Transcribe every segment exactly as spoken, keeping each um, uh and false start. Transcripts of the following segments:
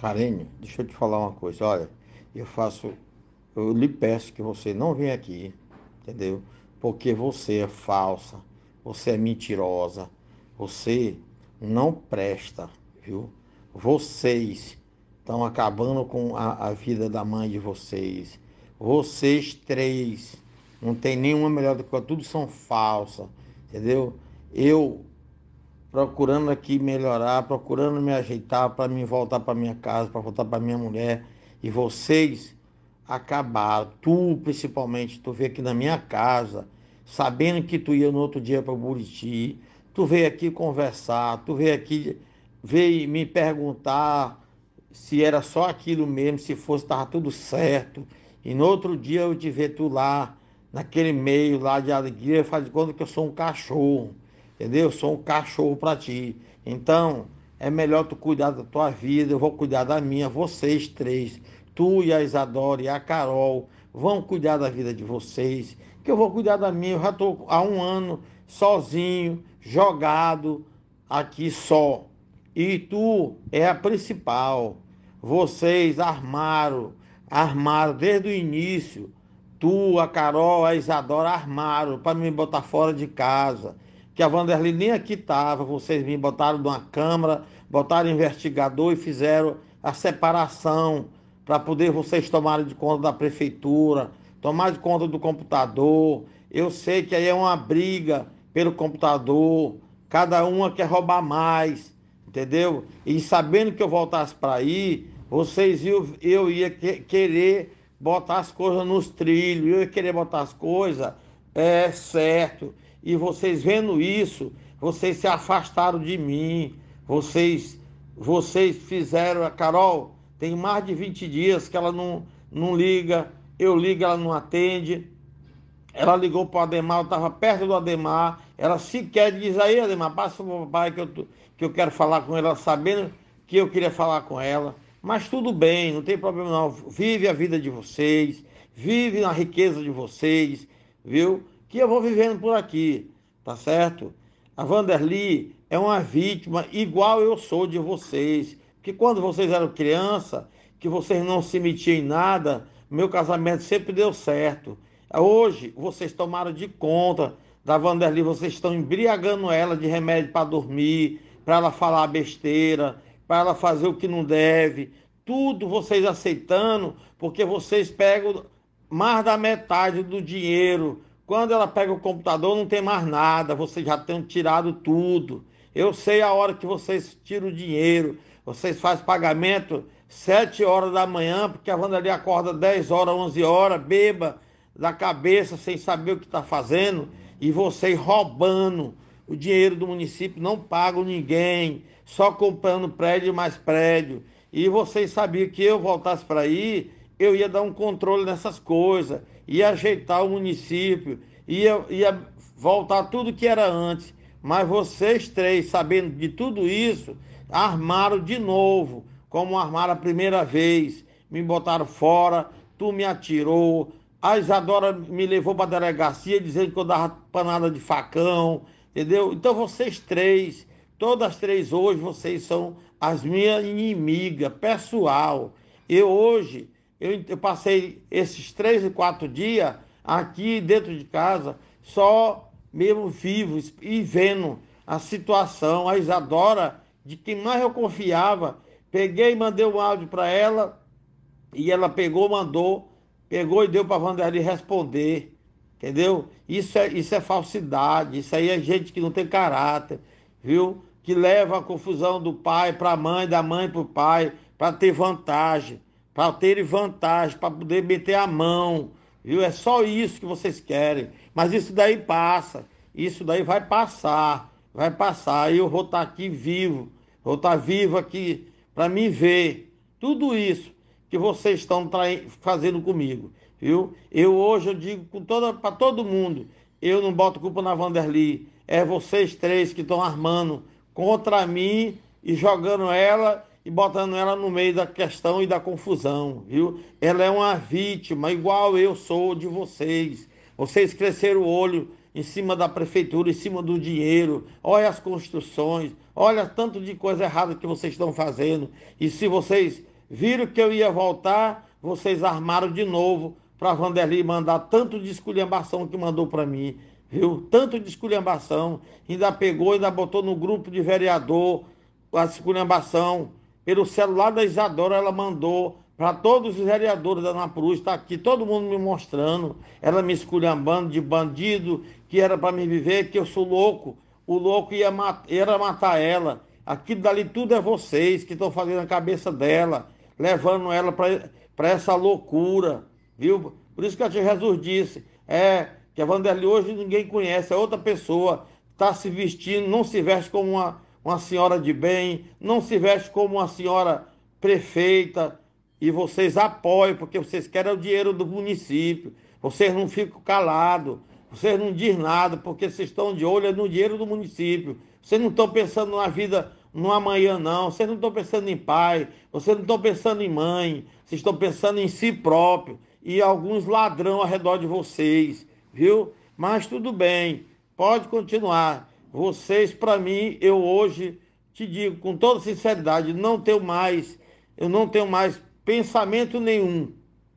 Carênio, deixa eu te falar uma coisa. Olha, eu faço, eu lhe peço que você não venha aqui, entendeu? Porque você é falsa, você é mentirosa, você não presta, viu? Vocês estão acabando com a, a vida da mãe de vocês. Vocês três, não tem nenhuma melhor do que a outra, tudo são falsas, entendeu? Eu procurando aqui melhorar, procurando me ajeitar para mim voltar para minha casa, para voltar para minha mulher. E vocês acabaram, tu principalmente, tu veio aqui na minha casa, sabendo que tu ia no outro dia para Buriti, tu veio aqui conversar, tu veio aqui, veio me perguntar se era só aquilo mesmo, se fosse, estava tudo certo. E no outro dia eu te ver tu lá, naquele meio lá de alegria, faz de conta que eu sou um cachorro, entendeu? Eu sou um cachorro para ti. Então, é melhor tu cuidar da tua vida, eu vou cuidar da minha, vocês três, tu e a Isadora e a Carol, vão cuidar da vida de vocês, que eu vou cuidar da minha. Eu já estou há um ano sozinho, jogado aqui só. E tu é a principal. Vocês armaram, armaram desde o início. Tu, a Carol, a Isadora armaram para me botar fora de casa. Que a Vanderly nem aqui estava. Vocês me botaram numa câmara, botaram investigador e fizeram a separação para poder vocês tomarem de conta da prefeitura, tomar de conta do computador. Eu sei que aí é uma briga pelo computador. Cada uma quer roubar mais, entendeu? E sabendo que eu voltasse para aí, vocês iam, eu ia que, querer botar as coisas nos trilhos, eu ia querer botar as coisas, é certo. E vocês vendo isso, vocês se afastaram de mim, vocês, vocês fizeram, a Carol, tem mais de vinte dias que ela não, não liga, eu ligo, ela não atende. Ela ligou para o Ademar, eu estava perto do Ademar. Ela sequer diz aí, Ademar, passa para o papai que eu, que eu quero falar com ela, sabendo que eu queria falar com ela. Mas tudo bem, não tem problema não. Vive a vida de vocês, vive na riqueza de vocês, viu? Que eu vou vivendo por aqui, tá certo? A Vanderly é uma vítima igual eu sou de vocês. Que quando vocês eram criança, que vocês não se metiam em nada, meu casamento sempre deu certo. Hoje, vocês tomaram de conta da Vanderly, vocês estão embriagando ela de remédio para dormir, para ela falar besteira, para ela fazer o que não deve. Tudo vocês aceitando, porque vocês pegam mais da metade do dinheiro. Quando ela pega o computador, não tem mais nada, vocês já têm tirado tudo. Eu sei a hora que vocês tiram o dinheiro, vocês fazem pagamento sete horas da manhã, porque a Vanderly acorda dez horas, onze horas, beba da cabeça, sem saber o que está fazendo, e vocês roubando o dinheiro do município, não pagam ninguém, só comprando prédio e mais prédio. E vocês sabiam que eu voltasse para aí, eu ia dar um controle nessas coisas, ia ajeitar o município, ia, ia voltar tudo que era antes. Mas vocês três, sabendo de tudo isso, armaram de novo, como armaram a primeira vez, me botaram fora, tu me atirou. A Isadora me levou para a delegacia dizendo que eu dava panada de facão, entendeu? Então vocês três, todas três hoje, vocês são as minhas inimigas, pessoal. Eu hoje, eu, eu passei esses três e quatro dias aqui dentro de casa, só mesmo vivo e vendo a situação. A Isadora, de quem mais eu confiava, peguei e mandei um áudio para ela, e ela pegou, mandou, pegou e deu para a Vanderly responder, entendeu? Isso é, isso é falsidade, isso aí é gente que não tem caráter, viu? Que leva a confusão do pai para a mãe, da mãe para o pai, para ter vantagem, para terem vantagem, para poder meter a mão, viu? É só isso que vocês querem, mas isso daí passa, isso daí vai passar, vai passar, e eu vou estar aqui vivo, vou estar vivo aqui para me ver, tudo isso que vocês estão fazendo comigo, viu? Eu hoje eu digo com toda, para todo mundo, eu não boto culpa na Vanderly, é vocês três que estão armando contra mim e jogando ela e botando ela no meio da questão e da confusão, viu? Ela é uma vítima, igual eu sou de vocês. Vocês cresceram o olho em cima da prefeitura, em cima do dinheiro, olha as construções, olha tanto de coisa errada que vocês estão fazendo, e se vocês Viram que eu ia voltar, vocês armaram de novo para Vanderlei mandar tanto de esculhambação que mandou para mim, viu? Tanto de esculhambação, ainda pegou, ainda botou no grupo de vereador a esculhambação. Pelo celular da Isadora, ela mandou para todos os vereadores da Napurus, está aqui todo mundo me mostrando, ela me esculhambando de bandido, que era para me viver, que eu sou louco, o louco ia, mat ia matar ela. Aquilo dali tudo é vocês que estão fazendo a cabeça dela, levando ela para essa loucura, viu? Por isso que a tia Jesus disse, é, que a Vanderlei hoje ninguém conhece, é outra pessoa, está se vestindo, não se veste como uma, uma senhora de bem, não se veste como uma senhora prefeita, e vocês apoiam, porque vocês querem o dinheiro do município, vocês não ficam calados, vocês não dizem nada, porque vocês estão de olho no dinheiro do município, vocês não estão pensando na vida, no amanhã não, vocês não estão pensando em pai, vocês não estão pensando em mãe, vocês estão pensando em si próprio, e alguns ladrão ao redor de vocês, viu? Mas tudo bem, pode continuar. Vocês, para mim, eu hoje te digo com toda sinceridade, não tenho mais, eu não tenho mais pensamento nenhum,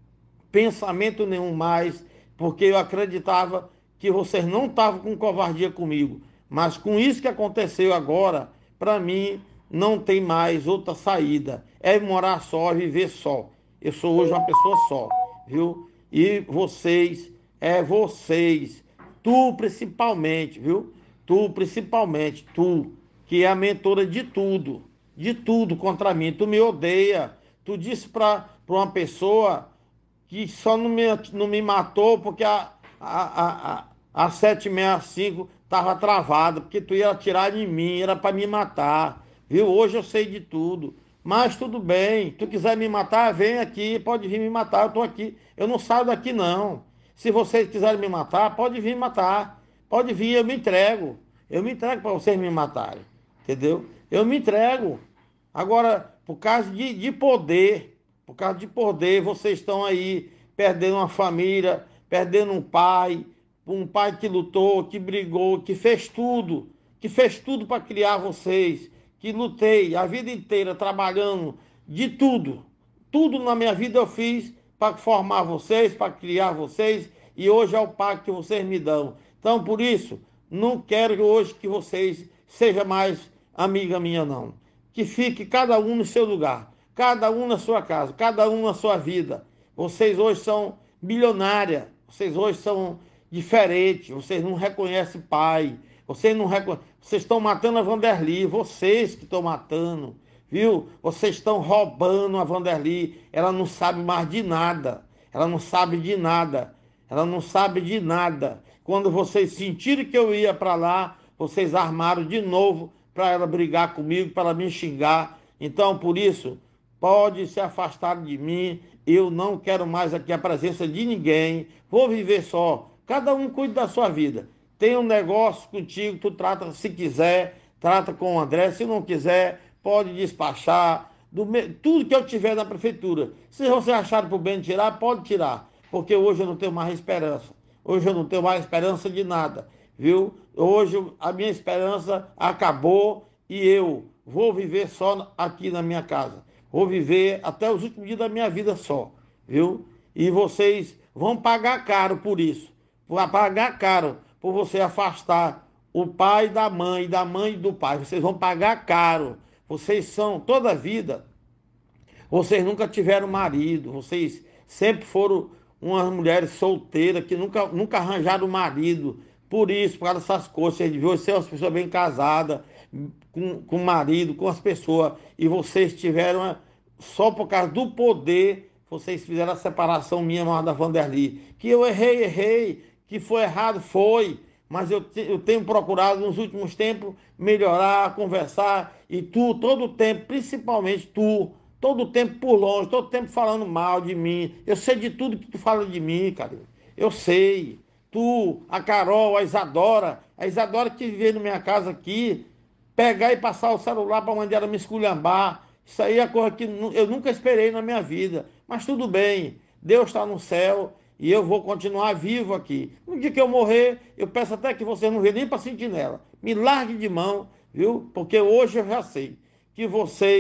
pensamento nenhum mais, porque eu acreditava que vocês não estavam com covardia comigo, mas com isso que aconteceu agora, para mim, não tem mais outra saída, é morar só, viver só. Eu sou hoje uma pessoa só, viu? E vocês, é vocês, tu principalmente, viu? Tu principalmente, tu, que é a mentora de tudo, de tudo contra mim, tu me odeia. Tu disse para uma pessoa que só não me, não me matou porque a, a, a, a sete seis cinco estava travada, porque tu ia atirar em mim, era para me matar. Viu? Hoje eu sei de tudo. Mas tudo bem, tu quiser me matar, vem aqui, pode vir me matar, eu estou aqui. Eu não saio daqui não. Se vocês quiserem me matar, pode vir me matar. Pode vir, eu me entrego. Eu me entrego para vocês me matarem. Entendeu? Eu me entrego. Agora, por causa de, de poder, por causa de poder, vocês estão aí perdendo uma família, perdendo um pai, um pai que lutou, que brigou, que fez tudo, que fez tudo para criar vocês, que lutei a vida inteira trabalhando de tudo. Tudo na minha vida eu fiz para formar vocês, para criar vocês, e hoje é o pago que vocês me dão. Então, por isso, não quero hoje que vocês sejam mais amiga minha, não. Que fique cada um no seu lugar, cada um na sua casa, cada um na sua vida. Vocês hoje são milionárias, vocês hoje são diferentes, vocês não reconhecem pai, vocês não reconhecem, vocês estão matando a Vanderlei, vocês que estão matando, viu? Vocês estão roubando a Vanderlei, ela não sabe mais de nada, ela não sabe de nada, ela não sabe de nada. Quando vocês sentiram que eu ia para lá, vocês armaram de novo para ela brigar comigo, para ela me xingar. Então, por isso, pode se afastar de mim. Eu não quero mais aqui a presença de ninguém. Vou viver só. Cada um cuida da sua vida. Tem um negócio contigo, tu trata se quiser, trata com o André. Se não quiser, pode despachar. Do me... Tudo que eu tiver na prefeitura. Se você achar por bem tirar, pode tirar. Porque hoje eu não tenho mais esperança. Hoje eu não tenho mais esperança de nada. Viu? Hoje a minha esperança acabou e eu vou viver só aqui na minha casa. Vou viver até os últimos dias da minha vida só, viu? E vocês vão pagar caro por isso. Vão pagar caro por você afastar o pai da mãe, da mãe do pai. Vocês vão pagar caro. Vocês são, toda a vida, vocês nunca tiveram marido. Vocês sempre foram umas mulheres solteiras que nunca, nunca arranjaram marido. Por isso, por causa dessas coisas, vocês deviam ser umas pessoas bem casadas, com, com marido, com as pessoas, e vocês tiveram, só por causa do poder, vocês fizeram a separação minha da Vanderlei. Que eu errei, errei, que foi errado, foi, mas eu, te, eu tenho procurado nos últimos tempos melhorar, conversar, e tu, todo o tempo, principalmente tu, todo o tempo por longe, todo o tempo falando mal de mim. Eu sei de tudo que tu fala de mim, cara, eu sei. Tu, a Carol, a Isadora, a Isadora que veio na minha casa aqui, pegar e passar o celular para mandar ela me esculhambar, isso aí é coisa que eu nunca esperei na minha vida, mas tudo bem, Deus está no céu e eu vou continuar vivo aqui. No dia que eu morrer, eu peço até que você não venha nem para sentir nela, me largue de mão, viu? Porque hoje eu já sei que vocês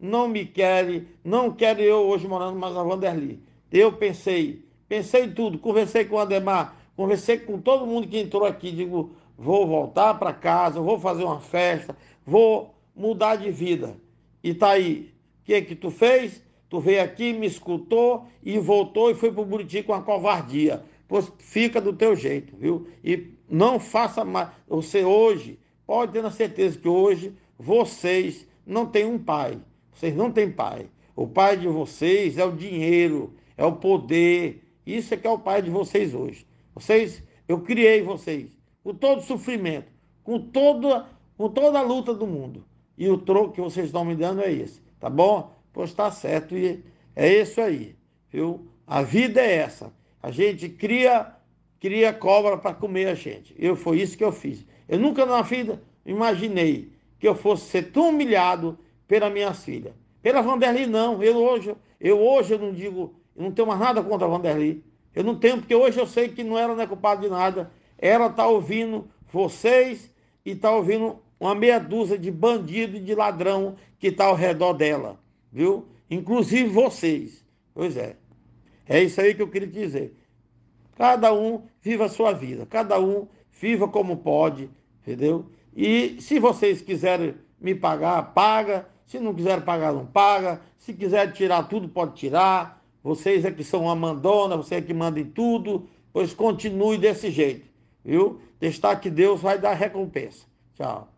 não me querem, não quero eu hoje morando mais na Vanderly. Eu pensei, pensei em tudo, conversei com o Ademar, conversei com todo mundo que entrou aqui, digo, vou voltar para casa, vou fazer uma festa, vou mudar de vida. E tá aí. O que que tu fez? Tu veio aqui, me escutou e voltou e foi pro Buriti com a covardia. Pois fica do teu jeito, viu? E não faça mais. Você hoje, pode ter na certeza que hoje vocês não têm um pai. Vocês não têm pai. O pai de vocês é o dinheiro, é o poder. Isso é que é o pai de vocês hoje. Vocês, eu criei vocês com todo sofrimento, com toda, com toda a luta do mundo. E o troco que vocês estão me dando é esse, tá bom? Pois tá certo, e é isso aí, viu? A vida é essa. A gente cria, cria cobra para comer a gente. Eu foi isso que eu fiz. Eu nunca na vida imaginei que eu fosse ser tão humilhado pelas minhas filhas. Pela Vanderly não. Eu hoje, eu hoje eu não digo, eu não tenho mais nada contra a Vanderly. Eu não tenho, porque hoje eu sei que não ela não é culpada de nada. Ela tá ouvindo vocês e tá ouvindo uma meia dúzia de bandido e de ladrão que está ao redor dela, viu? Inclusive vocês. Pois é. É isso aí que eu queria dizer. Cada um viva a sua vida. Cada um viva como pode, entendeu? E se vocês quiserem me pagar, paga. Se não quiser pagar, não paga. Se quiser tirar tudo, pode tirar. Vocês é que são uma mandona, vocês é que mandam em tudo. Pois continue desse jeito, viu? Testar que Deus vai dar recompensa. Tchau.